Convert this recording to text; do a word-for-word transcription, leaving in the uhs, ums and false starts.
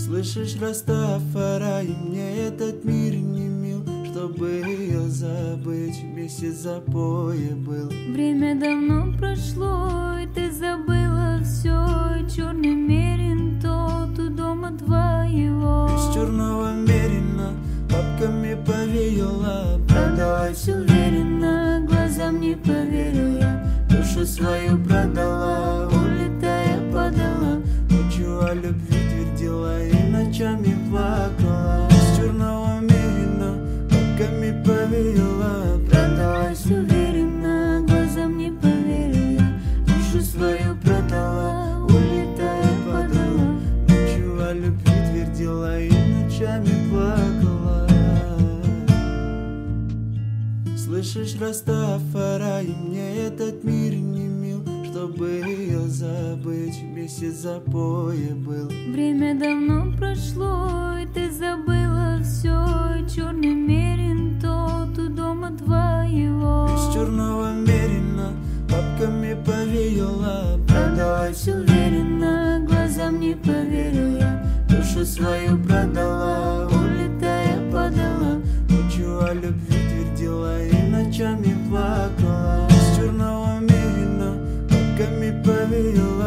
Слышишь, Растафари, мне этот мир не мил, чтобы ее забыть, вместе запоя был. Время давно прошло, и ты забыла все, и черный мерин тот у дома твоего. Из черного мерина бабками повеяла, Продалась уверенно, глазам не поверил я. душу свою продала, улетая подала, ночью о любви твердила и ночами плакала. Из черного мерина бабками повеяла, Продалась уверенно, глазам не поверил я. душу свою продала, улетая подала, ночью о любви твердила и ночами плакала. Слышишь, Растафари, мне этот мир не мил, чтобы ее забыть, вместе запоя был. Время давно прошло, и ты забыла все, и черный мерин тот у дома твоего. Из черного мерина бабками повеяла, Продалась уверенно, глазам не поверил я. душу свою продала, улетая подала, ночью о любви твердила и ночами плакала. Из черного мерина бабками повеяла,